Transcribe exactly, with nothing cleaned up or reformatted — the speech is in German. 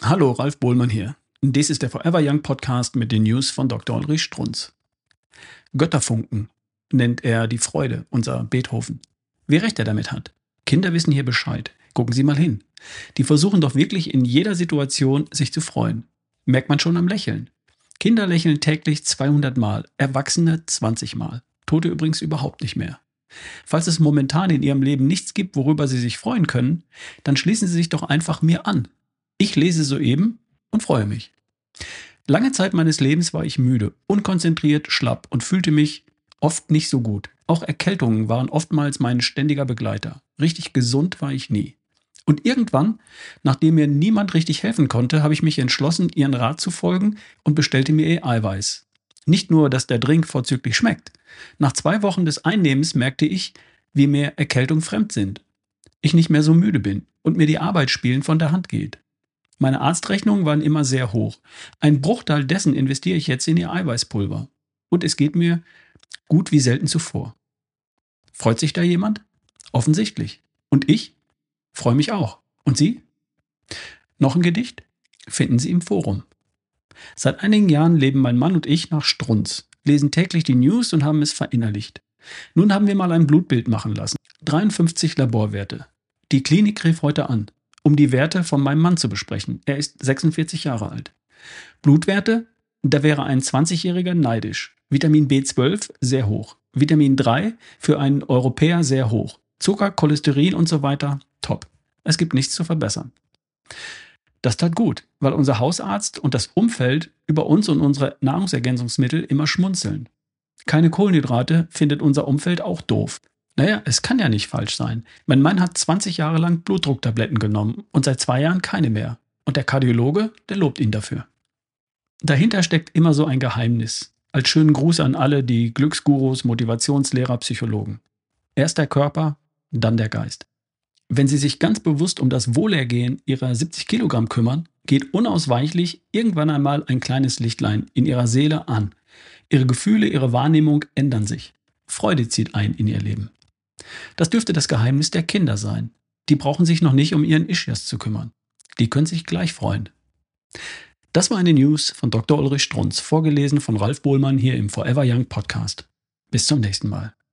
Hallo, Ralf Bohlmann hier. Dies ist der Forever Young Podcast mit den News von Doktor Ulrich Strunz. Götterfunken nennt er die Freude, unser Beethoven. Wie recht er damit hat. Kinder wissen hier Bescheid. Gucken Sie mal hin. Die versuchen doch wirklich in jeder Situation sich zu freuen. Merkt man schon am Lächeln. Kinder lächeln täglich zweihundert Mal, Erwachsene zwanzig Mal. Tote übrigens überhaupt nicht mehr. Falls es momentan in Ihrem Leben nichts gibt, worüber Sie sich freuen können, dann schließen Sie sich doch einfach mir an. Ich lese soeben und freue mich. Lange Zeit meines Lebens war ich müde, unkonzentriert, schlapp und fühlte mich oft nicht so gut. Auch Erkältungen waren oftmals mein ständiger Begleiter. Richtig gesund war ich nie. Und irgendwann, nachdem mir niemand richtig helfen konnte, habe ich mich entschlossen, ihren Rat zu folgen und bestellte mir Eiweiß. Nicht nur, dass der Drink vorzüglich schmeckt. Nach zwei Wochen des Einnehmens merkte ich, wie mir Erkältung fremd sind. Ich nicht mehr so müde bin und mir die Arbeit spielen von der Hand geht. Meine Arztrechnungen waren immer sehr hoch. Ein Bruchteil dessen investiere ich jetzt in ihr Eiweißpulver. Und es geht mir gut wie selten zuvor. Freut sich da jemand? Offensichtlich. Und ich? Freue mich auch. Und Sie? Noch ein Gedicht? Finden Sie im Forum. Seit einigen Jahren leben mein Mann und ich nach Strunz, lesen täglich die News und haben es verinnerlicht. Nun haben wir mal ein Blutbild machen lassen. dreiundfünfzig Laborwerte. Die Klinik rief heute an, um die Werte von meinem Mann zu besprechen. Er ist sechsundvierzig Jahre alt. Blutwerte? Da wäre ein zwanzigjähriger neidisch. Vitamin B zwölf sehr hoch. Vitamin drei für einen Europäer sehr hoch. Zucker, Cholesterin und so weiter top. Es gibt nichts zu verbessern. Das tat gut, weil unser Hausarzt und das Umfeld über uns und unsere Nahrungsergänzungsmittel immer schmunzeln. Keine Kohlenhydrate findet unser Umfeld auch doof. Naja, es kann ja nicht falsch sein. Mein Mann hat zwanzig Jahre lang Blutdrucktabletten genommen und seit zwei Jahren keine mehr. Und der Kardiologe, der lobt ihn dafür. Dahinter steckt immer so ein Geheimnis. Als schönen Gruß an alle die Glücksgurus, Motivationslehrer, Psychologen. Erst der Körper, dann der Geist. Wenn Sie sich ganz bewusst um das Wohlergehen Ihrer siebzig Kilogramm kümmern, geht unausweichlich irgendwann einmal ein kleines Lichtlein in Ihrer Seele an. Ihre Gefühle, Ihre Wahrnehmung ändern sich. Freude zieht ein in Ihr Leben. Das dürfte das Geheimnis der Kinder sein. Die brauchen sich noch nicht um ihren Ischias zu kümmern. Die können sich gleich freuen. Das war eine News von Doktor Ulrich Strunz, vorgelesen von Ralf Bohlmann hier im Forever Young Podcast. Bis zum nächsten Mal.